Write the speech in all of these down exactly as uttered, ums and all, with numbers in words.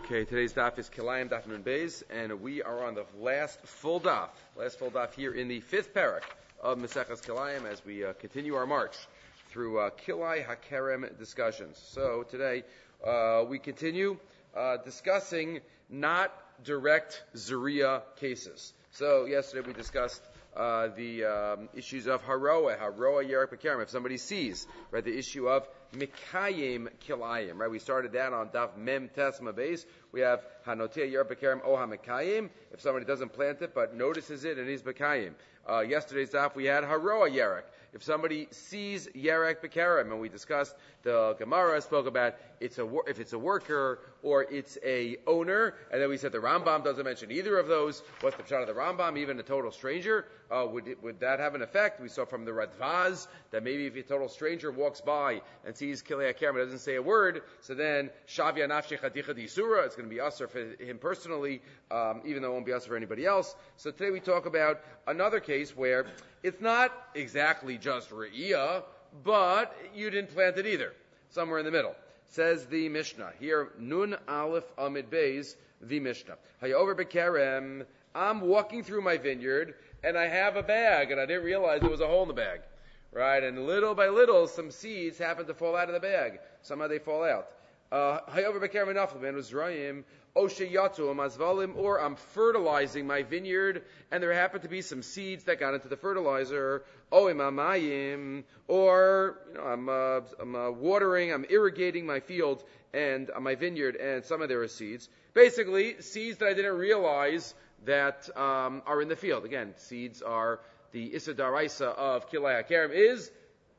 Okay, today's daf is Kilayim Daf Nun Beis, and we are on the last full daf, last full daf here in the fifth parak of Maseches Kilayim as we uh, continue our march through uh, Kilai HaKerem discussions. So today uh, we continue uh, discussing not direct Zuriya cases. So yesterday we discussed uh, the um, issues of Haroa, Haroa Yerek Bekerem, if somebody sees, right, the issue of Mikayim Kilayim, right? We started that on Daf Mem Tesma Beis. We have Hanotia Yerek Bekerem Oha Mikayim, if somebody doesn't plant it but notices it and he's Mikayim. Uh, yesterday's daf we had Haroa Yerek. If somebody sees Yerek Bekerem, and we discussed, the Gemara spoke about it's a if it's a worker or it's a owner, and then we said the Rambam doesn't mention either of those. What's the pshat of the Rambam? Even a total stranger, uh, would it, would that have an effect? We saw from the Radvaz that maybe if a total stranger walks by and sees Kilei HaKerem, doesn't say a word, so then Shavya Nafshi Chaticha D'Isura, it's going to be usher for him personally, um, even though it won't be usher for anybody else. So today we talk about another case where it's not exactly just Re'iyah, but you didn't plant it either. Somewhere in the middle. Says the Mishnah. Here, Nun Aleph Amid Beis, the Mishnah. Hayover Bekerem, I'm walking through my vineyard, and I have a bag, and I didn't realize there was a hole in the bag. Right? And little by little, some seeds happen to fall out of the bag. Somehow they fall out. Hayover Bekerem Nafel Ben Uzrayim, Osheyatu Amazvalim, or I'm fertilizing my vineyard, and there happen to be some seeds that got into the fertilizer. Oimamayim, or you know, I'm uh, I'm uh, watering, I'm irrigating my field and uh, my vineyard, and some of there are seeds. Basically, seeds that I didn't realize that um, are in the field. Again, seeds are the Issa Daraisa of Kilei HaKerem is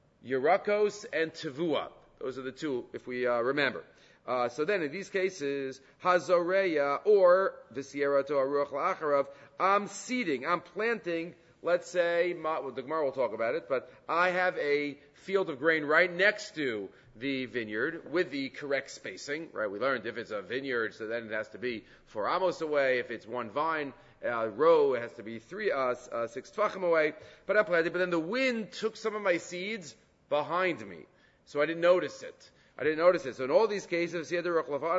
Yerakos and Tevua. Those are the two, if we uh, remember. Uh, so then in these cases, Hazoreya or V'siyera to Aruach La'acharav, I'm seeding, I'm planting, let's say, well, the Gemara will talk about it, but I have a field of grain right next to the vineyard with the correct spacing, right? We learned if it's a vineyard, so then it has to be four amos away. If it's one vine, uh, row, it has to be three, uh, uh, six tvachim away. But I planted, but then the wind took some of my seeds behind me, so I didn't notice it. I didn't notice it. So in all these cases, in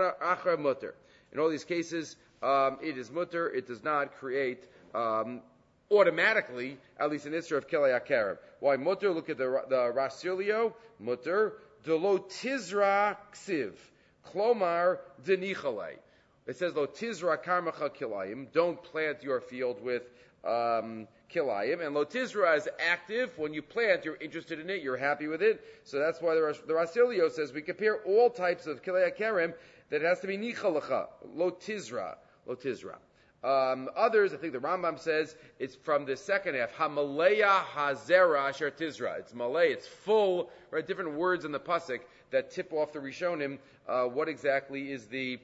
all these cases, um, it is mutter. It does not create um, automatically, at least in Isra of Kilei HaKerem. Why mutter? Look at the the Rasilio mutter. Delo tizra ksiv, klomar denichalei. It says lo tizra karmacha kilayim. Don't plant your field with um, kilayim. And lo tizra is active. When you plant, you're interested in it. You're happy with it. So that's why the, the Rasilio says we compare all types of Kilei HaKerem that it has to be nichalacha, lo tizra, lo tizra. Um, others, I think the Rambam says it's from the second half. Hamaleya hazera asher tizra. It's malay. It's full. Right, different words in the pasuk that tip off the Rishonim. Uh, what exactly is the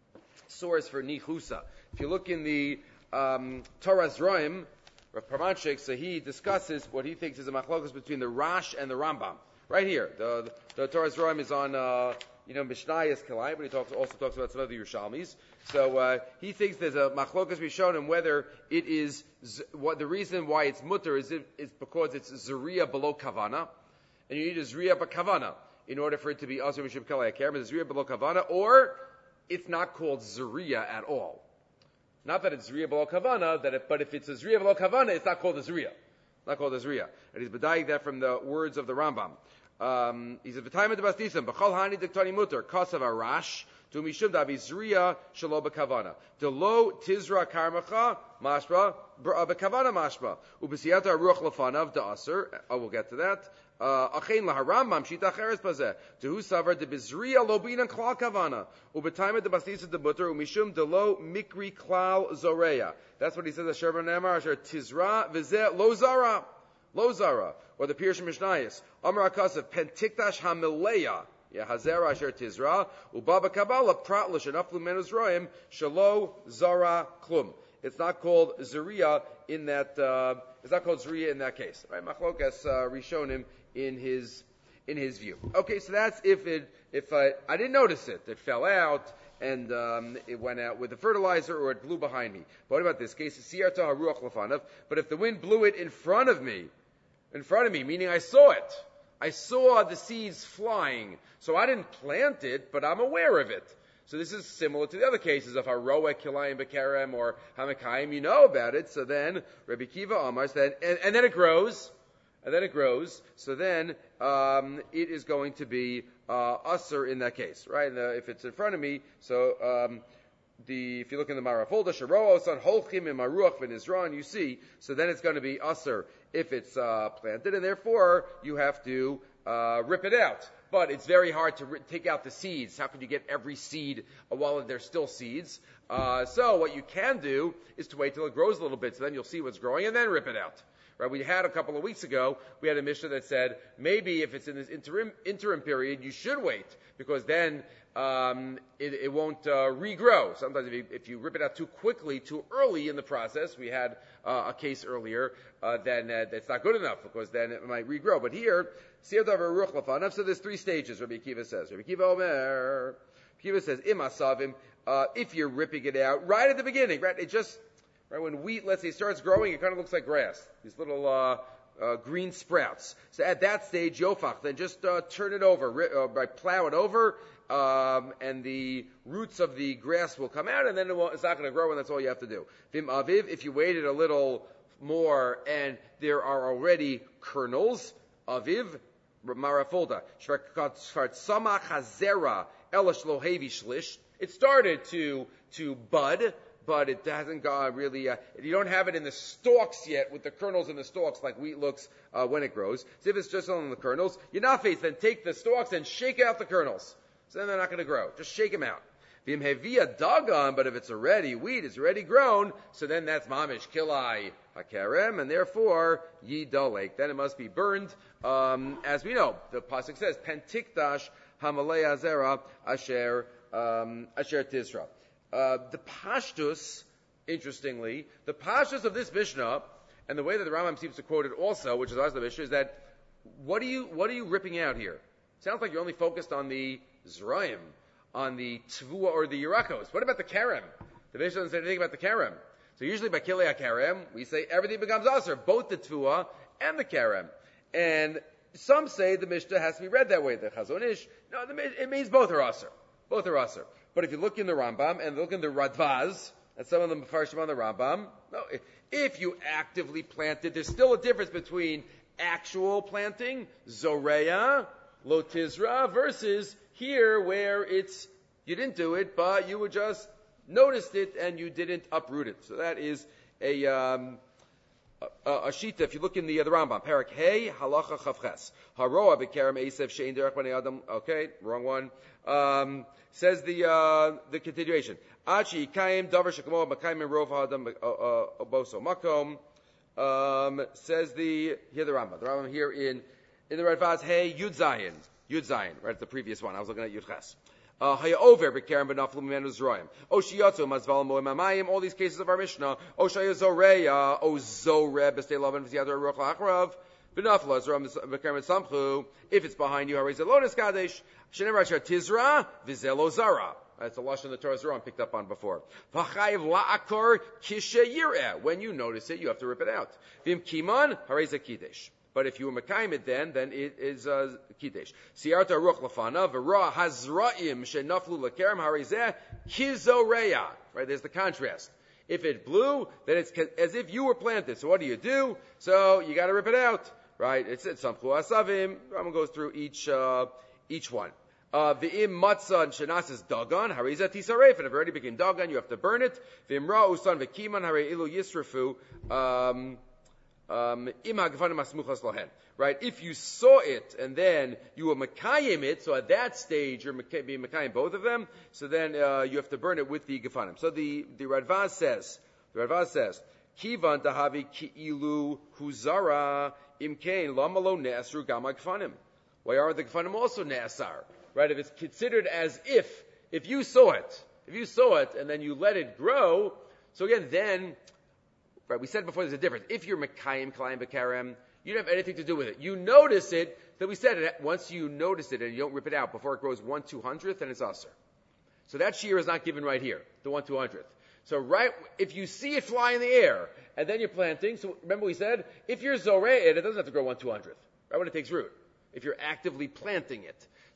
source for nichusa? If you look in the um, Torah Zroim, Rav Parmanchik, so he discusses what he thinks is a machlokas between the Rash and the Rambam. Right here, the the, the Torah Zroim is on. Uh, You know, Mishnayos Kilayim, but he talks, also talks about some of the Yerushalmis. So uh, he thinks there's a machlokas rishonim whether it is z- what the reason why it's mutter is it, it's because it's zuriya below kavana, and you need a zuriya b'kavana in order for it to be also mishum Kilei HaKerem. It's zuriya below kavana, or it's not called zuriya at all. Not that it's zuriya below kavana, that it, but if it's a zuriya below kavana, it's not called a zuriya. Not called a zuriya. And he's bedayik that from the words of the Rambam. Um, he says, "V'tayim edabastisam b'chol hani diktani muter kasav arash to mishum davizriya shelo b'kavana delo tizra karmacha mashba b'kavana mashba ubesiyata ruach lefanav da'aser." I will get to that. Achein laharambam shita cheres bazeh tehu savar debizriya lo b'ina klal kavana ubetayim edabastisam demuter umishum delo mikri klal zoreya. That's what he says. Asher v'nemar asher tizra v'zeh lo zara. Lo zara, or the Pirush Mishnayos. Amar Akasav, Pentikdash Hamileya, yeah, Hazera Asher Tizra, Ubaba Kabbalah, Pratlish, and Aflu Menus Roim, Shalo Zara Klum. It's not called Zuriya in that, uh, it's not called Zuriya in that case. Right? Machlokas uh, Rishonim in his, in his view. Okay, so that's if it, if I, I didn't notice it, it fell out, and um, it went out with the fertilizer, or it blew behind me. But what about this case? But if the wind blew it in front of me, in front of me, meaning I saw it, I saw the seeds flying, so I didn't plant it, but I'm aware of it. So this is similar to the other cases of Haroa, Kilayim, Bekerem, or Hamakayim. You know about it. So then, Rabbi Kiva Amar said, and, and then it grows. And then it grows. So then, um, it is going to be, uh, usher in that case, right? And, uh, if it's in front of me, so, um, the, if you look in the Marafolda, Sharoa, son, Holchim, and Maruach, and Izran, you see, so then it's going to be usher if it's, uh, planted, and therefore, you have to, uh, rip it out. But it's very hard to r- take out the seeds. How can you get every seed while there's still seeds? Uh, so what you can do is to wait till it grows a little bit, so then you'll see what's growing, and then rip it out. Right? We had a couple of weeks ago, we had a Mishnah that said, maybe if it's in this interim interim period, you should wait, because then um, it, it won't uh, regrow. Sometimes if you, if you rip it out too quickly, too early in the process, we had uh, a case earlier, uh, then uh, that's not good enough, because then it might regrow. But here, so there's three stages, Rabbi Akiva says. Rabbi Akiva Omer, Rabbi Akiva says, Im asavim, uh, if you're ripping it out right at the beginning, right? It just, right, when wheat, let's say, starts growing, it kind of looks like grass. These little, uh, uh, green sprouts. So at that stage, yofach, then just, uh, turn it over, uh, by plow it over, um, and the roots of the grass will come out, and then it won't, it's not going to grow, and that's all you have to do. Vim aviv, if you waited a little more, and there are already kernels, aviv, Marafolda. It started to to bud, but it hasn't gone really. Uh, you don't have it in the stalks yet with the kernels in the stalks like wheat looks uh, when it grows. So if it's just on the kernels, you're not faced. Then take the stalks and shake out the kernels. So then they're not going to grow. Just shake them out. Vim hevia dagan, but if it's already wheat, it's already grown. So then that's mamish kilai hakerem, and therefore yidolek. Then it must be burned. Um, as we know, the pasuk says, "Pentikdash hamalei azera asher um, asher tisra." Uh, the pashtus, interestingly, the pashtus of this Mishnah, and the way that the Rambam seems to quote it also, which is also the Mishnah, is that what are you what are you ripping out here? Sounds like you're only focused on the zrayim, on the tvua or the yirakos. What about the kerem? The Mishnah doesn't say anything about the kerem. So usually by kilei kerem, we say everything becomes aser, both the tvua and the kerem. And some say the Mishnah has to be read that way. The Chazon Ish, no, the, it means both are aser. Both are aser. But if you look in the Rambam and look in the Radvaz, and some of them Mefarshim on the Rambam, no, if you actively planted, there's still a difference between actual planting, zoreya, lotizra, versus here where it's, you didn't do it, but you were just noticed it and you didn't uproot it. So that is a, um, a, a shita. If you look in the, uh, the Rambam, Parak Hey, Halacha Chavches, Haroa Bekerem Esev Shein Derech Bnei Adam. Okay, wrong one. Um, says the uh, the continuation. Achi Kaim Davar Shekamo Makayim Rov Adam Oboso Makom. Um, says the here the Rambam. The Rambam here in in the Radvaz Hey Yud Zayin Yud Zayin. Right, the previous one. I was looking at Yud Ches. Haya over bekerem benaflu mimenu zroim. O shiyatzu mazval moem amayim. All these cases of our Mishnah. O shaya zoreya. O zore bestei lavan v'ziyadar ruach lachrav. Benafla zroim bekerem samchu. If it's behind you, harizeh lonis kadesh. Shenever asher tizra v'zelo zara. That's a lashon the Torah Zoram picked up on before. V'chayiv la'akor kishe yireh. When you notice it, you have to rip it out. V'im kiman harizeh kidesh. But if you were mekayim it then, then it is uh, kiddush. Siyarta ruach lafana v'ra hazraim shenaflu lekerem harizeh kizoreya. Right, there's the contrast. If it blew, then it's as if you were planted. So what do you do? So you got to rip it out. Right? It's it's samchu asavim. Rambam goes through each uh, each one. V'im matzah and shenasis dagan harizeh tisaref. And if it already became dagan, you have to burn it. V'im ra usan v'kiman harei ilu yisrafu. Um, Um, right? If you saw it and then you were makayim it, so at that stage you're being makayim both of them, so then uh, you have to burn it with the gefanim. So the, the Radvaz says, the Radvaz says, Kivan tahavi ki'ilu huzara imkain lamalo ne'asru gama gefanim. Why are the gefanim also ne'asar? Right? If it's considered as if, if you saw it, if you saw it and then you let it grow, so again, then, right, we said before there's a difference. If you're Mekayim, Kalayim, Bekarem, you don't have anything to do with it. You notice it, then we said it, once you notice it and you don't rip it out before it grows one two hundredth, then it's usher. So that shear is not given right here, the one two hundredth. So right, if you see it fly in the air, and then you're planting, so remember we said, if you're Zoreh it, it doesn't have to grow one two hundredth, right, when it takes root. If you're actively planting it.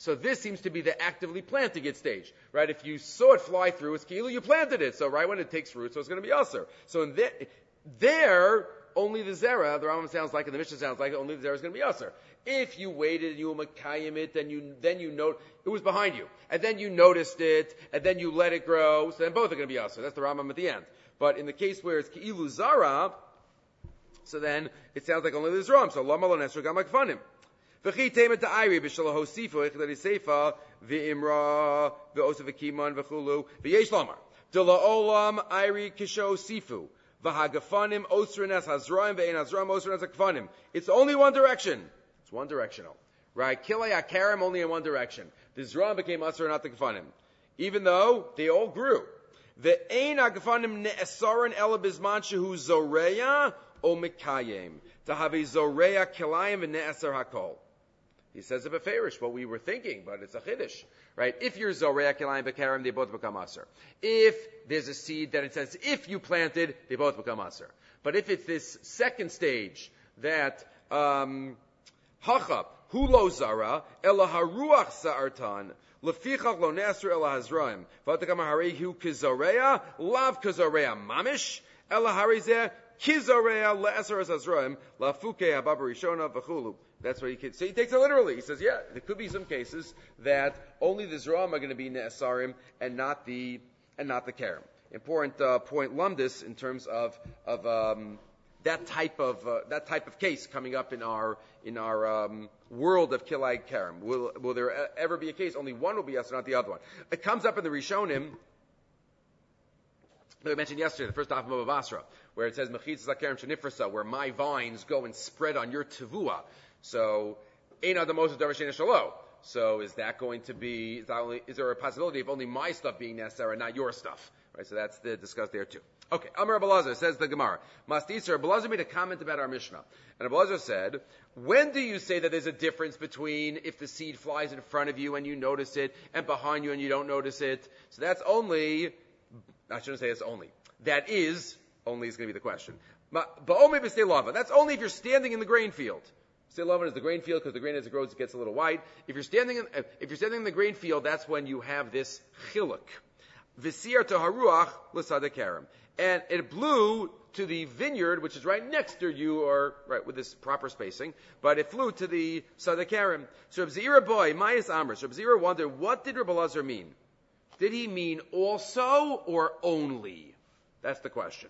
So this seems to be the actively planting it stage, right? If you saw it fly through, it's ki'ilu, you planted it. So right when it takes root, so it's going to be aser. So in the, there, only the zera, the Rambam sounds like, and the Mishnah sounds like, only the zera is going to be aser. If you waited and you makayim it, then you then you note it was behind you, and then you noticed it, and then you let it grow. So then both are going to be aser. That's the Rambam at the end. But in the case where it's ki'ilu zara, so then it sounds like only the zram. So lama lo nesra gam akfanim. V'chi temet ta'ayri b'shalo hosifu echdari seifa v'imra v'osav v'kiman v'chulu v'yesh lamar dela olam ayri kisho sifu v'hagafanim osrenes hazraim v'ein hazraim osrenes hakfanim. It's only one direction. It's one directional, right? Kilei hakarim only in one direction. The zram became asur, not the kafanim, even though they all grew. V'ein hagafanim ne'esaron ela bizman shehu zoreya o mikayim to have a zoreya kilayim v'ne'esar hakol. He says a beferish, what we were thinking, but it's a chiddush, right? If you're zoreya kilayim bekarim, they both become aser. If there's a seed that it says if you planted, they both become aser. But if it's this second stage that um hachab hu lo zara ela haruach sa'artan lefichach lo ne'asr ela hazraim v'atakam harehu kizoreya lav kizoreya mamish ela harizeh kizoreya le'asr hazraim lafuke habab rishona v'chulu. That's what he can. So he takes it literally. He says, yeah, there could be some cases that only the zram are going to be ne'asarim and not the and not the karim. Important uh, point, lumdis, in terms of of um, that type of uh, that type of case coming up in our in our um, world of kilai karim. Will will there ever be a case only one will be yes, not the other one? It comes up in the Rishonim that we mentioned yesterday, the first half of Bava Basra, where it says mechitzas hakarim shenifrasa, where my vines go and spread on your tevua. So, ein adam moshe davar she'ein shalo. So, is that going to be? Is, that only, is there a possibility of only my stuff being necessary and not your stuff? Right. So that's the discussed there too. Okay. Amar Rabbi Elazar, says the Gemara. Mastisar, Rabbi Elazar made a comment about our Mishnah, and Rabbi Elazar said, "When do you say that there's a difference between if the seed flies in front of you and you notice it, and behind you and you don't notice it?" So that's only. I shouldn't say it's only. That is only is going to be the question. Ba'omei b'stei lava. That's only if you're standing in the grain field. Stei lavan is the grain field, because the grain as it grows it gets a little white. If you're standing in, if you're standing in the grain field, that's when you have this chiluk. V'sir to haruach l'sadakarim, and it blew to the vineyard, which is right next to you, or right with this proper spacing. But it flew to the sadakarim. So Reb Zira boy, Mayas Amr. So Reb Zira wondered, what did Rabbi Elazar mean? Did he mean also or only? That's the question.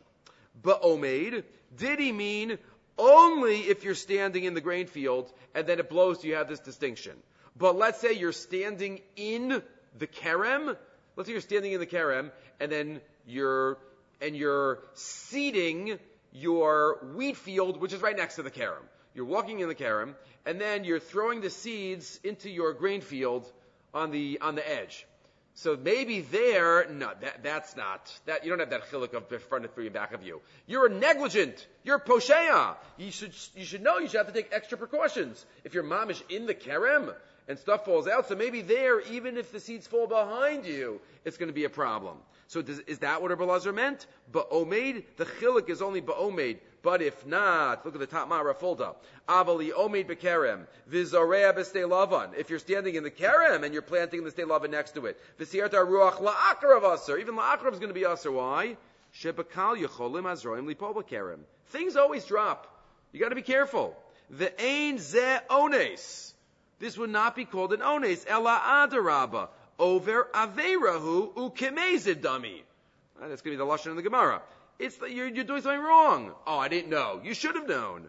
Ba'omed, did he mean only if you're standing in the grain field and then it blows, you have this distinction? But let's say you're standing in the kerem. Let's say you're standing in the kerem and then you're and you're seeding your wheat field, which is right next to the kerem. You're walking in the kerem and then you're throwing the seeds into your grain field on the on the edge. So maybe there, no, that, that's not, that, you don't have that chiluk of front of you and back of you. You're negligent. You're posheya. You should, you should know you should have to take extra precautions. If your mom is in the kerem and stuff falls out, so maybe there, even if the seeds fall behind you, it's going to be a problem. So does, is that what Rabbi Elazar meant? Ba'omed, the chiluk is only ba'omed. But if not, look at the top ma'ara folda. Avali omed bekerem, vizorea b'stei lavan. If you're standing in the kerem and you're planting in the stei lavan next to it, v'siyarta ruach la'akrav aser. Even la'akrav is going to be aser. Why? Shebakal yecholim azroim lipo bekerem. Things always drop. You got to be careful. The ein ze ones. This would not be called an ones. Ela adaraba. Over aveirahu ukemezid dami. That's going to be the lashon in the Gemara. It's the, you're, you're doing something wrong. Oh, I didn't know. You should have known.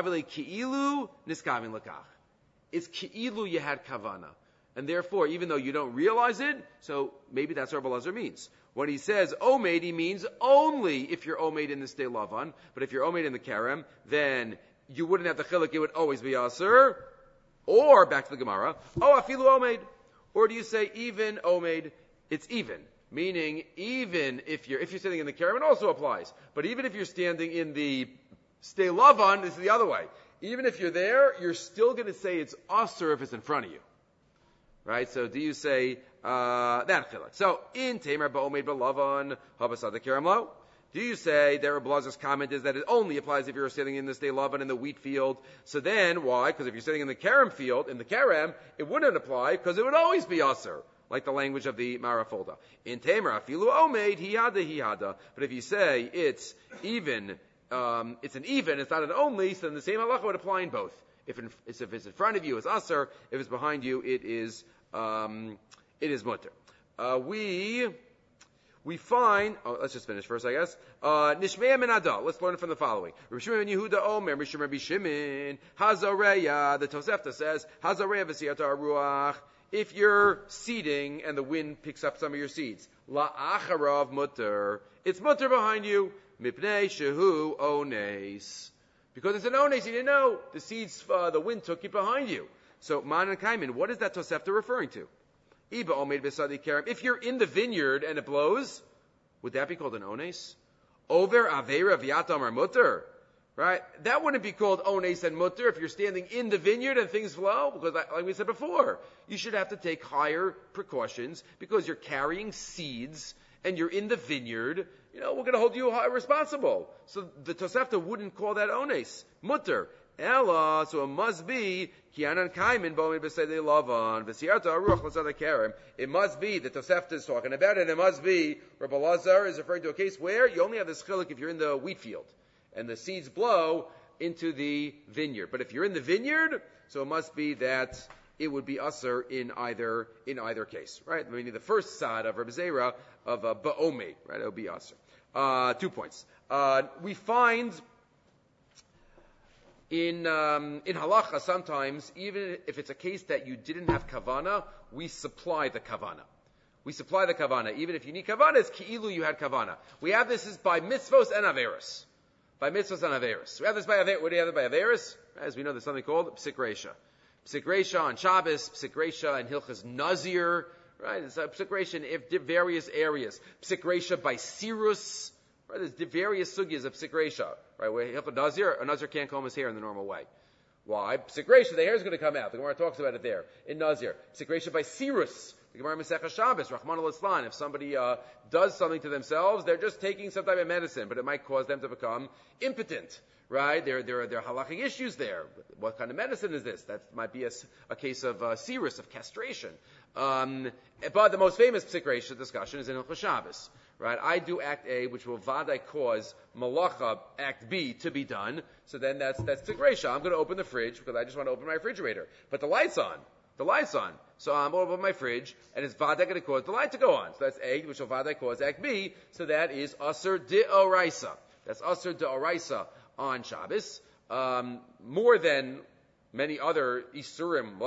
Ki'ilu niskavin lakach. It's ki'ilu you had kavana. And therefore, even though you don't realize it, so maybe that's what Rabbi Elazar means. When he says omed, he means only if you're omed in the stei lavan. But if you're omed in the kerem, then you wouldn't have the chiluk. It would always be aser. Or, back to the Gemara, oh, afilu omed. Or do you say even omed, it's even? Meaning, even if you're if you're standing in the kerem, it also applies. But even if you're standing in the stei lavan, this is the other way. Even if you're there, you're still going to say it's aser if it's in front of you, right? So, do you say uh, that chiluk? So, in tamer ba'omed ba'lavan habasad kerem lo Do you say that Rabbi Lazar's comment is that it only applies if you're sitting in the Sdei Lavan in the wheat field? So then, why? Because if you're sitting in the Kerem field, in the Kerem, it wouldn't apply because it would always be Aser, like the language of the Marafolda. In Tamer, afilu omeid, hiyada, hiyada. But if you say it's even, um, it's an even, it's not an only, so then the same halacha would apply in both. If, in, if it's in front of you, it's Aser. If it's behind you, it is, um, it is Mutter. Uh, we... We find, oh, let's just finish first, I guess. Nishmei min Ada. Let's learn from the following. Rabbi Shimon ben Yehuda Omer, Mishum Rabbi Shimon, Hazareya. The Tosefta says, Hazareya v'siyata aruach. If you're seeding and the wind picks up some of your seeds, la acharav mutter. It's mutter behind you. Mipnei shehu ones. Because it's an ones, you didn't know. The seeds, uh, the wind took it behind you. So, man and kaimin, what is that Tosefta referring to? If you're in the vineyard and it blows, would that be called an ones? Over avera v'yatam or mutter, right? That wouldn't be called ones and mutter if you're standing in the vineyard and things flow, because like we said before, you should have to take higher precautions because you're carrying seeds and you're in the vineyard. You know, we're going to hold you responsible. So the Tosefta wouldn't call that ones, mutter. Ella, so it must be Kianan Kaimin Bomin B'Sedei Lavan V'Siyata Aruach L'Sadei Kerem. It must be the Tosefta is talking about it. It must be Rabbi Lazar is referring to a case where you only have this chiluk if you're in the wheat field and the seeds blow into the vineyard. But if you're in the vineyard, so it must be that it would be usher in either in either case, right? Meaning the first side of Rabbi Zera of uh, Ba'omei, right? It would be usher. Uh, two points. Uh, we find. In um, in halacha, sometimes, even if it's a case that you didn't have kavana, we supply the kavana. We supply the kavana. Even if you need kavana, it's ki'ilu you had kavana. We have this is by mitzvos and averis. By mitzvos and averis. We have this by averis. What do you have by averis? As we know, there's something called psik reisha. Psik reisha on Shabbos, psik reisha in Hilchas Nazir, right? It's a psik reisha in various areas. Psik reisha by sirus. Right, there's various sugyas of psik reisha, right? Where a nazir, a nazir can't comb his hair in the normal way. Why? Psik reisha, the hair is going to come out. The Gemara talks about it there in nazir. Psik reisha by sirus. The Gemara Masechah Shabbos, Rahman al-Islan. If somebody uh, does something to themselves, they're just taking some type of medicine, but it might cause them to become impotent. Right? There, there, there are halachic issues there. What kind of medicine is this? That might be a, a case of uh, sirus, of castration. Um, but the most famous psik reisha discussion is in Hilchos Shabbos. Right? I do Act A, which will vadai cause malacha Act B to be done. So then that's that's psik reisha. I'm going to open the fridge because I just want to open my refrigerator. But the light's on. The light's on. So I'm over my fridge, and it's vadai going to cause the light to go on. So that's A, which will vadai cause Act B. So that is aser de'oraisa. That's aser de'oraisa on Shabbos. Um, more than many other isurim,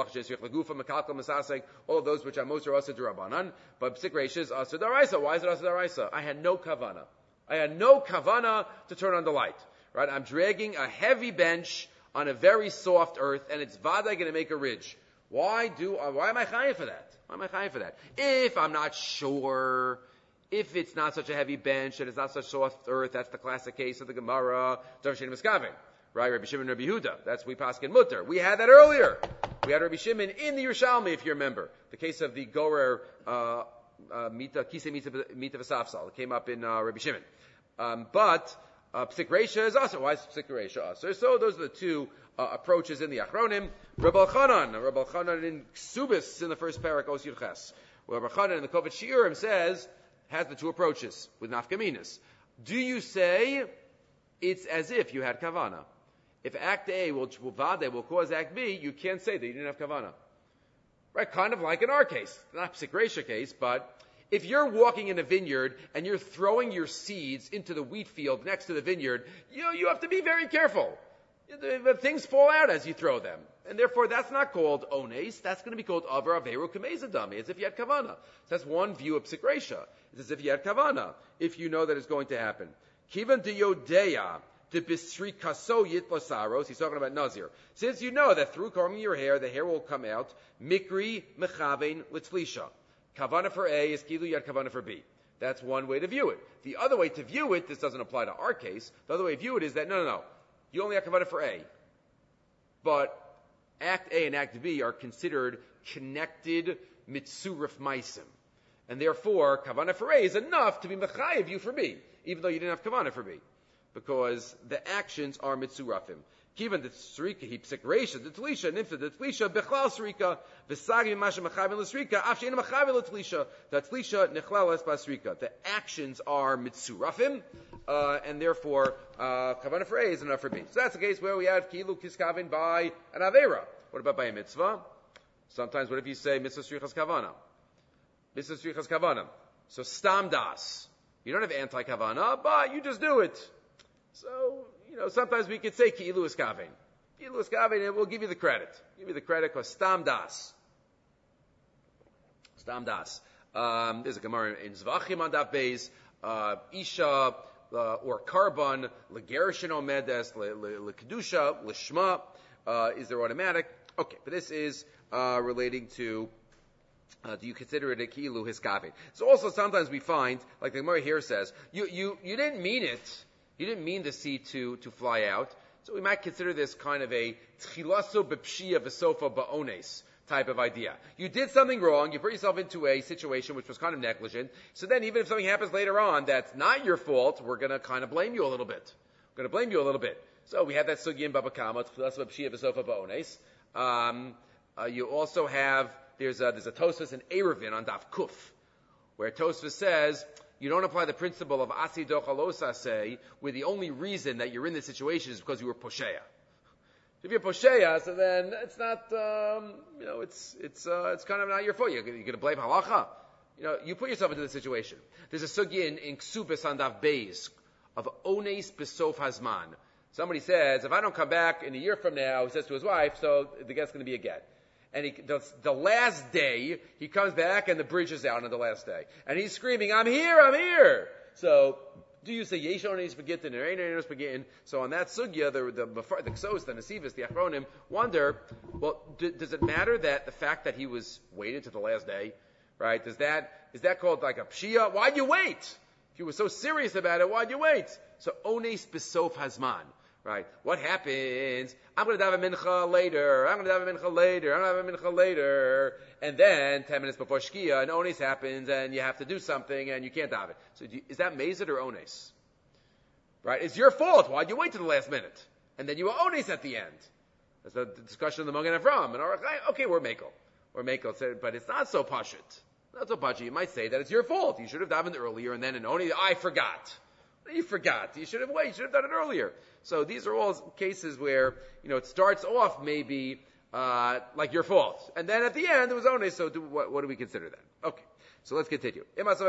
all of those which are most are also derabanan, but psik reisha is also daraisa. Why is it also daraisa? I had no kavana. I had no kavana to turn on the light. Right? I'm dragging a heavy bench on a very soft earth, and it's vaday going to make a ridge. Why do? Uh, why am I chayiv for that? Why am I chayiv for that? If I'm not sure, if it's not such a heavy bench and it's not such soft earth, that's the classic case of the Gemara. Dav Shein Miskavin. Right, Rabbi Shimon and Rabbi Yehuda. That's we paskin mutter. We had that earlier. We had Rabbi Shimon in the Yerushalmi, if you remember. The case of the gorer, uh, uh, mita, kisei mita v'safsal. It came up in, uh, Rabbi Shimon. Um, but, uh, psik reisha is also. Why is psik reisha also? So those are the two, uh, approaches in the Achronim. Rabbi Elchanan, Rabbi Elchanan in Ksubis in the first parak Os Yud Ches. Well, Rabbi Elchanan in the Kovet Shiurim says, has the two approaches with nafkaminas. Do you say, it's as if you had kavana? If Act A will, will vade will cause Act B, you can't say that you didn't have kavana. Right? Kind of like in our case. Not psik reisha case, but if you're walking in a vineyard and you're throwing your seeds into the wheat field next to the vineyard, you know, you have to be very careful. Things fall out as you throw them. And therefore, that's not called ones. That's going to be called avar averu kamezadami, as if you had kavana. So that's one view of psik reisha. It's as if you had kavana, if you know that it's going to happen. Kivan de yodeya. He's talking about Nazir. Since you know that through combing your hair, the hair will come out, mikri mechavein litzlisha. Kavana for A is kilu yad kavana for B. That's one way to view it. The other way to view it, this doesn't apply to our case, the other way to view it is that, no, no, no, you only have kavana for A. But Act A and Act B are considered connected mitsurif maisim. And therefore, kavanah for A is enough to be mechayev you for B, even though you didn't have kavanah for B. Because the actions are mitzurafim. Kivan the tzrika he psik reisha the tlisha nimfa the tlisha bechlal tzrika v'sagi masha mechavin l'tzrika afshe ina mechavin l'tlisha the tlisha nechlal es basrika. The actions are mitzurafim, uh, and therefore uh, kavanah for A is enough for B. So that's the case where we have kilu kiskavin by an avera. What about by a mitzvah? Sometimes what if you say mitzvah tzrichas kavanah? Mitzvah tzrichas kavanah. So stam das. You don't have anti kavanah, but you just do it. So, you know, sometimes we could say ki'ilu iskavein. Ki'ilu iskavein, and we'll give you the credit. Give you the credit because stam das. Stam das. Um, there's a Gemara in Zvachim on that base. Uh, Isha, uh, or Karban, Legerishin Omedes, Lekedusha, Lishma. Uh, is there automatic? Okay, but this is, uh, relating to, Uh, do you consider it a ki'ilu hiskavein? So also sometimes we find, like the Gemara here says, you, you, you didn't mean it. You didn't mean the seed to, to fly out. So we might consider this kind of a tchilaso bepshia v'sofa ba'ones type of idea. You did something wrong, you put yourself into a situation which was kind of negligent, so then even if something happens later on that's not your fault, we're going to kind of blame you a little bit. We're going to blame you a little bit. So we have that sugi in Baba Kama, tchilaso bepshia v'sofa ba'ones. Um, uh, you also have, there's a, there's a Tosfos in Eruvin on Daf Kuf, where Tosfos says, you don't apply the principle of asi dochalosa say, where the only reason that you're in this situation is because you were posheya. If you're posheya, so then it's not, um, you know, it's it's uh, it's kind of not your fault. You're, you're going to blame halacha. You know, you put yourself into the situation. There's a sugi in, in Ksubas on Daf Beis of ones besof hazman. Somebody says, if I don't come back in a year from now, he says to his wife, so the get's going to be a get. And he, the, the last day, he comes back and the bridge is out on the last day. And he's screaming, I'm here, I'm here! So, do you say, Yesh onis begitin, or Ein onis begitin? So on that sugya, the, the, the Ksos, the Nesivos, the Achronim, wonder, well, do, does it matter that the fact that he was waited to the last day, right? Does that, is that called like a pshia? Why'd you wait? If you were so serious about it, why'd you wait? So, ones besof hazman. Right? What happens? I'm going to daven mincha later. I'm going to daven mincha later. I'm going to daven mincha later. And then, ten minutes before Shkia, an ones happens, and you have to do something, and you can't daven. So do you, is that mezid or ones? Right? It's your fault. Why'd you wait to the last minute? And then you were ones at the end. That's the discussion of the Magen Avram. And okay, we're mekel. We're mekel. But it's not so pashut. Not so pashut. You might say that it's your fault. You should have davened earlier, and then an ones, I forgot. You forgot. You should have waited. You should have done it earlier. So these are all cases where, you know, it starts off maybe uh, like your fault. And then at the end, it was only, so do, what, what do we consider then? Okay. So let's continue.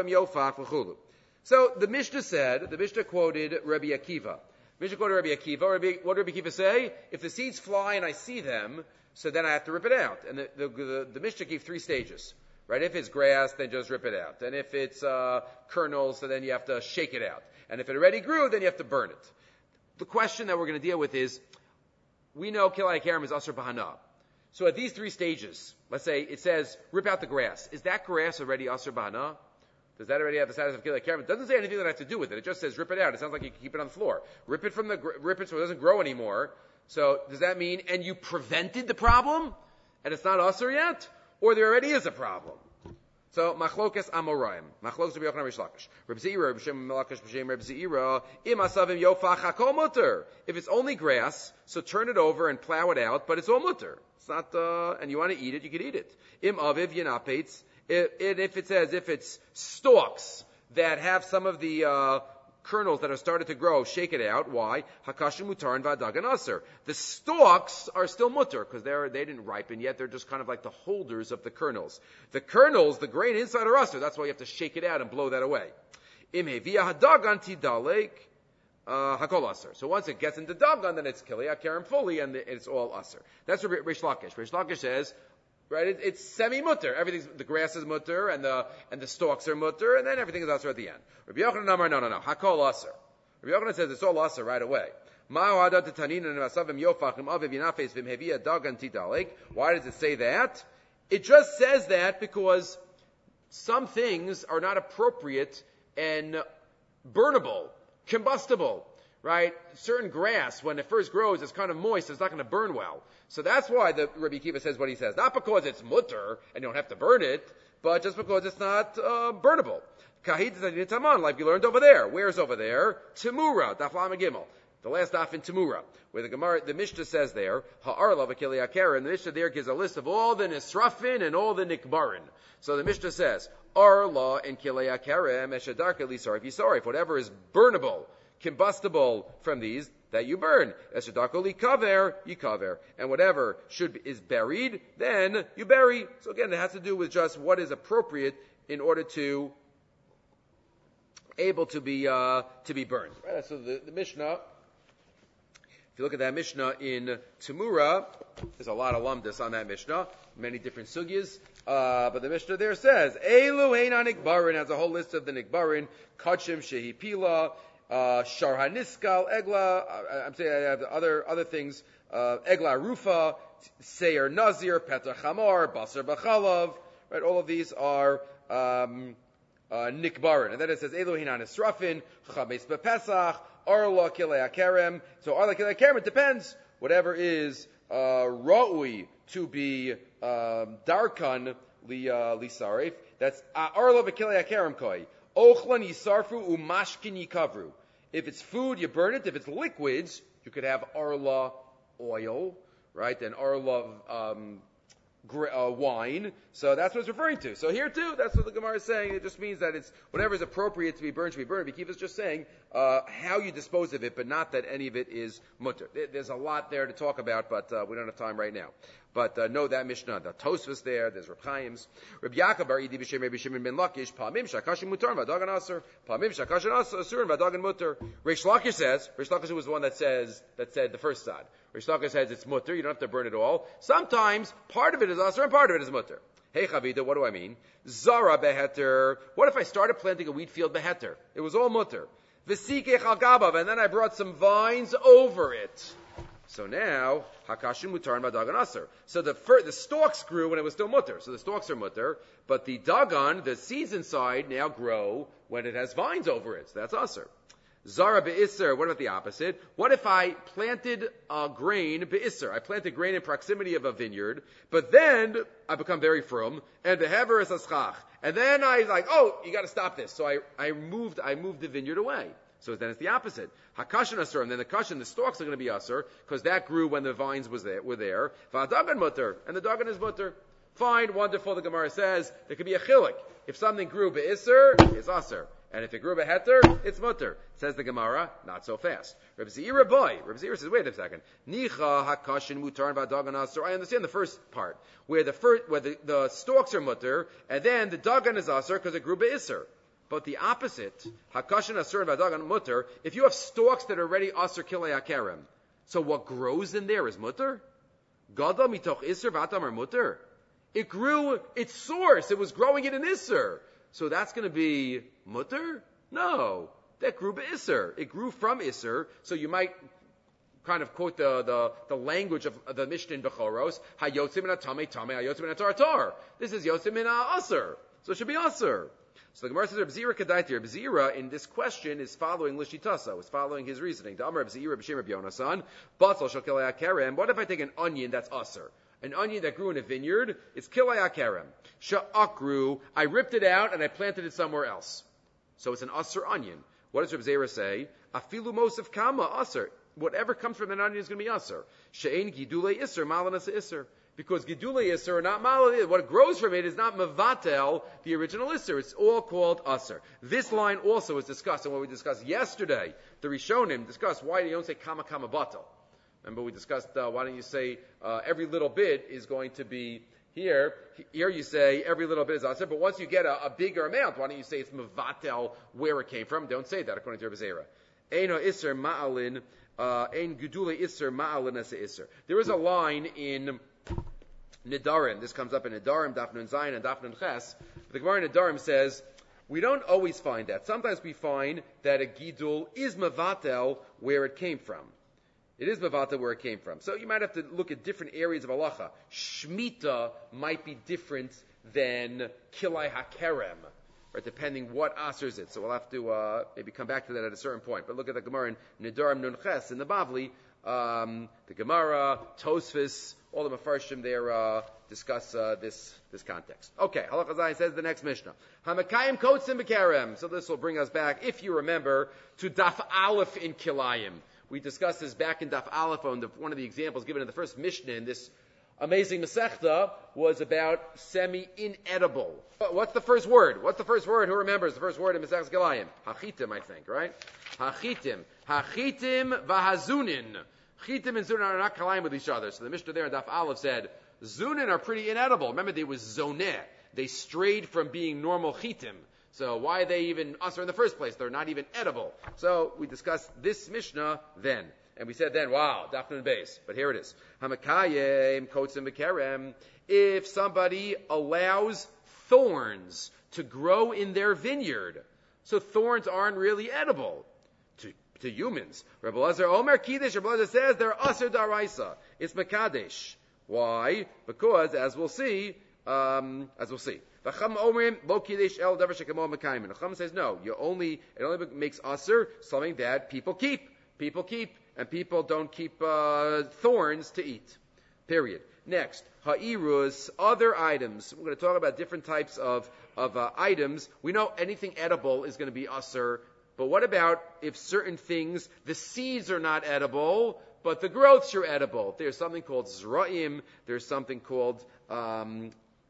So the Mishnah said, the Mishnah quoted Rabbi Akiva. Mishnah quoted Rabbi Akiva. Rabbi, what did Rabbi Akiva say? If the seeds fly and I see them, so then I have to rip it out. And the, the, the, the Mishnah gave three stages. Right? If it's grass, then just rip it out. And if it's uh, kernels, so then you have to shake it out. And if it already grew, then you have to burn it. The question that we're going to deal with is, we know Kilai Karam is Asr Bahana. So at these three stages, let's say it says, rip out the grass. Is that grass already Asr Bahana? Does that already have the status of Kilai Karam? It doesn't say anything that I have to do with it. It just says rip it out. It sounds like you can keep it on the floor. Rip it from the, rip it so it doesn't grow anymore. So does that mean, and you prevented the problem? And it's not Asr yet? Or there already is a problem? So, machlokas amoraim. Machlokas Rabbi Yochanan Rish Lakish. Reb Zeira, Reb Shem Lakish, B'Shem Reb Zeira, im asavim yofach hakol mutter. If it's only grass, so turn it over and plow it out, but it's all mutter. It's not, uh, and you want to eat it, you can eat it. Im aviv yenapetz. And if it says, if it's stalks that have some of the, uh, kernels that are started to grow, shake it out. Why? Hakashim mutar and v'adagan aser. The stalks are still mutar because they're they didn't ripen yet. They're just kind of like the holders of the kernels. The kernels, the grain inside are aser. That's why you have to shake it out and blow that away. Im heviya hadagan tidalek hakol aser. So once it gets into dagan, then it's kilei akarim fully, and it's all aser. That's what Rish Lakish. Rish Lakish says. Right, it, it's semi-mutter. Everything's, the grass is mutter, and the, and the stalks are mutter, and then everything is aser at the end. Rabbi Yochanan Amar, no, no, no, hakol aser. Rabbi Yochanan says it's all aser right away. Why does it say that? It just says that because some things are not appropriate and burnable, combustible. Right? Certain grass, when it first grows, it's kind of moist, it's not going to burn well. So that's why the Rabbi Akiva says what he says. Not because it's mutter, and you don't have to burn it, but just because it's not uh, burnable. Kahid Taman, like we learned over there. Where's over there? Timura, Daf Lamed Gimel. The last daf in Timura, where the Gemara, the Mishnah says there, Ha'arla v'kili akera, and the Mishnah there gives a list of all the nisrafin and all the nikbarin. So the Mishnah says, Arla and kili akera, meshadarka lisarif yisarif, whatever is burnable, combustible from these, that you burn. Eshadarka likaver, yikaver. And whatever should be, is buried, then you bury. So again, it has to do with just what is appropriate in order to able to be uh, to be burned. Right? So the, the Mishnah, if you look at that Mishnah in Timura, there's a lot of lumdus on that Mishnah, many different sugyas, uh, but the Mishnah there says, Elu Heina Nikbarin, has a whole list of the Nikbarin, Kachim Shehi Pila, uh, Sharhaniskal, Egla, uh, I'm saying I have other, other things, uh, Egla Rufa, Seir Nazir, Petah Chamor, Basar Bachalav, right, all of these are, um, uh, Nikbarin. And then it says, Elu Heina Nisrafin, Chames Bepesach, Arla Kilei Akerem. So Arla Kilei Akerem, it depends. Whatever is uh, Ra'ui to be um, Darkan li uh, Sarif. That's uh, Arla Kilei Akerem Koi. Ochlan Yisarfu Umashkin Yikavru. If it's food, you burn it. If it's liquids, you could have Arla oil, right? And Arla um, Uh, wine, so that's what it's referring to. So here too, that's what the Gemara is saying. It just means that it's whatever is appropriate to be burned should be burned. Bikiva is just saying uh, how you dispose of it, but not that any of it is mutter. There's a lot there to talk about, but uh, we don't have time right now. But uh, know that Mishnah, the Tosfos there, there's Reb Chaim's. Reb Yaakov bar Idi b'shem Reb Shimon ben Lakish, Pa'amim shakashim mutar v'adagan aser, Pa'amim shakashim aser v'adagan mutar. Reish Lakish says, Reish Lakish was the one that says, that said the first side. Reish Lakish says it's mutter, you don't have to burn it all. Sometimes part of it is aser and part of it is mutter. Hey Chavida, what do I mean? Zara beheter. What if I started planting a wheat field beheter? It was all mutter. V'sikech al gabav, and then I brought some vines over it. So now, Hakashim mutar and Dagan aser. So the fir- the stalks grew when it was still mutter. So the stalks are mutter, but the dagan, the seeds inside, now grow when it has vines over it. So that's aser. Zara be'isser, what about the opposite? What if I planted a grain be'isser? I planted grain in proximity of a vineyard, but then I become very firm, and the hever is aschach. And then I like, oh, you gotta stop this. So I, I moved, I moved the vineyard away. So then it's the opposite. Hakashin asur, and then the kashin, the stalks are going to be asur, because that grew when the vines was there, were there. V'adagan mutter, and the dagan is mutter. Fine, wonderful, the Gemara says, there could be a chilik. If something grew be'isser, it's asur. And if it grew beheter, it's mutter. Says the Gemara, not so fast. Reb Zira boy. Reb Zira says, wait a second. Nicha hakashin mutar and v'adagan asur. I understand the first part, where the first, where the, the stalks are mutter, and then the dagan is asur because it grew be'isser. But the opposite, hakashin asur and v'adagan mutter, if you have stalks that are already asur kilei akerem, so what grows in there is mutter? Gadol mitoch isser v'atam are mutter. It grew its source. It was growing it in isser. So that's going to be mutter? No. That grew be'isser. It grew from isser. So you might kind of quote the, the, the language of the Mishnah in Bechoros. Hayotzim min ha-tamei tamei, hayotzim min ha-tar-tar. This is yotzim min ha-asr. So it should be asr. So the Gemara says, Reb Zira Kadaiti. Reb Zira in this question is following Lishitasa, is following his reasoning. Da'amar Reb Zira b'shem Reb Yonasan, batzal shel kilei akerem. What if I take an onion that's asr? An onion that grew in a vineyard, it's kilei akerem. Sha'akru, I ripped it out and I planted it somewhere else. So it's an asr onion. What does Reb Zira say? Afilu mosif kama asr. Whatever comes from an onion is going to be asr. She'ein gidulei isr, malanas isr. Because gidulei isr, not malanas, what grows from it is not mevatel, the original isr. It's all called asr. This line also is discussed, and what we discussed yesterday, the Rishonim discussed why you don't say kama kama batal. Remember we discussed, uh, why don't you say uh, every little bit is going to be here. Here you say every little bit is asr, but once you get a, a bigger amount, why don't you say it's mevatel where it came from? Don't say that according to Reb Zera. Eino isr ma'alin, ein gudule isr ma'alin as isr. There is a line in Nidarim. This comes up in Nidarim, Daf Nun Zayin, and Daf Nun Ches. The Gemara in Nidarim says, we don't always find that. Sometimes we find that a gidul is mevatel where it came from. It is mevata where it came from. So you might have to look at different areas of halacha. Shmita might be different than kilai hakerem, right? Depending what asers it. So we'll have to uh, maybe come back to that at a certain point. But look at the Gemara in Nidarim Nun Ches in the Bavli. Um, the Gemara, Tosfos, all the Mefarshim there uh, discuss uh, this this context. Okay, Halacha Zayin says the next Mishnah. Hamakayim kotzim b'kerem. So this will bring us back, if you remember, to Daf Aleph in Kilayim. We discussed this back in Daf Aleph, on the, one of the examples given in the first Mishnah in this amazing Masechta was about semi-inedible. What's the first word? What's the first word? Who remembers the first word in Masechta Kilayim? Hachitim, I think, right? Hachitim. Hachitim vahazunin. Chitim and zunin are not Kilayim with each other. So the Mishnah there in Daf Aleph said, zunin are pretty inedible. Remember, they was zoneh. They strayed from being normal chitim. So why are they even usher in the first place? They're not even edible. So we discussed this Mishnah then. And we said then, wow, Daf Nun Beis. But here it is. Hamakayim kotzim b'kerem. If somebody allows thorns to grow in their vineyard, so thorns aren't really edible to, to humans. Rebbe Lazar Omer Kiddush, Rebbe Lazar says they're usher daraisa. It's Mekadesh. Why? Because, as we'll see, um, as we'll see, the Chacham says no. You only it only makes usher something that people keep. People keep, and people don't keep uh, thorns to eat. Period. Next, ha'irus, other items. We're going to talk about different types of of uh, items. We know anything edible is going to be usher, but what about if certain things, the seeds are not edible, but the growths are edible? There's something called zra'im. There's something called um,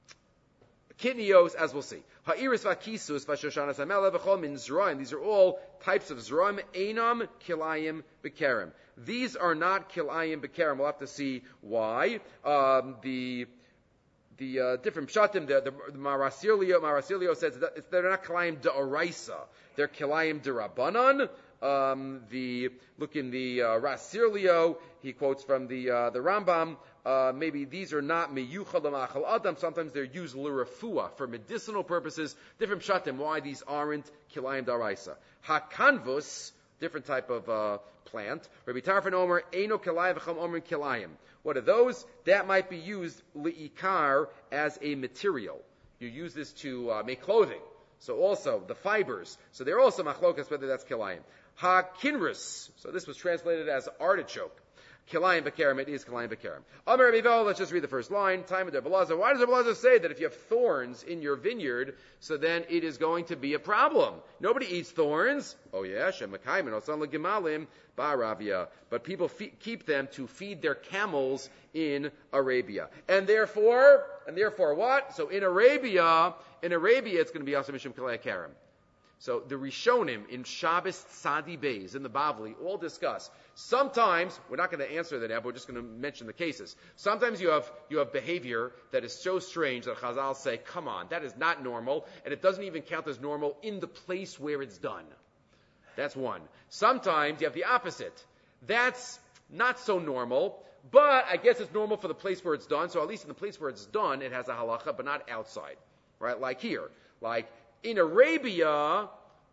Kitnios, as we'll see. Ha'iris vakisus vashoshanas hamela v'chol min zra'im. These are all types of zra'im. Einam kilayim b'kerem. These are not kilayim b'kerem. We'll have to see why. Um, the the uh, different pshatim, the, the, the Marasilio, Marasilio says that they're not kilayim da'oraisa. They're kilayim da'rabanan. Um, the look in the uh, Rasirlio, he quotes from the uh, the Rambam. Uh, maybe these are not meyuchad l'machal adam. Sometimes they're used l'rafua for medicinal purposes. Different pshatim why these aren't kilayim daraisa. Hakanvus, different type of uh, plant. Rabbi Tarfon Omer eino kilayim v'cham omer kilayim. What are those? That might be used liikar as a material. You use this to uh, make clothing. So also the fibers. So they're also machlokas whether that's kilayim. Ha-kinrus. So this was translated as artichoke. Kilayim b'kerem, it is kilayim b'kerem. Amar Rabbi Vel, let's just read the first line. Time of Rebbe Lazar. Why does Rebbe Lazar say that if you have thorns in your vineyard, so then it is going to be a problem? Nobody eats thorns. Oh yeah, Shem Mekayim, Osan L'Gimalim, Ba'Aravia. But people fe- keep them to feed their camels in Arabia. And therefore, and therefore what? So in Arabia, in Arabia it's going to be Asa Mishum Kilayim Kerem. So the Rishonim in Shabbos Tzadi Beis, in the Bavli, all discuss. Sometimes, we're not going to answer that now, but we're just going to mention the cases. Sometimes you have you have behavior that is so strange that Chazal say, come on, that is not normal, and it doesn't even count as normal in the place where it's done. That's one. Sometimes you have the opposite. That's not so normal, but I guess it's normal for the place where it's done, so at least in the place where it's done, it has a halacha, but not outside. Right? Like here. Like, in Arabia, um,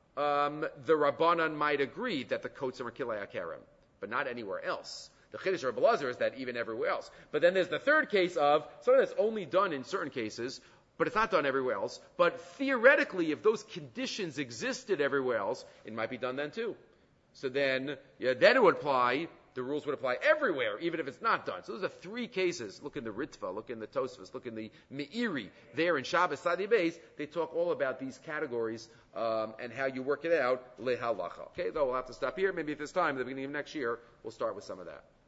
the Rabbanan might agree that the kotzim are kilei hakerem, but not anywhere else. The Chiddush of Rebbe Lazar is that even everywhere else. But then there's the third case of something that's only done in certain cases, but it's not done everywhere else. But theoretically, if those conditions existed everywhere else, it might be done then too. So then, yeah, then it would apply. The rules would apply everywhere, even if it's not done. So those are three cases. Look in the Ritva, look in the Tosfos, look in the Meiri. There in Shabbos Tzadi Beis, they talk all about these categories um, and how you work it out, lehalacha. Okay, though we'll have to stop here. Maybe if it's time, at the beginning of next year, we'll start with some of that.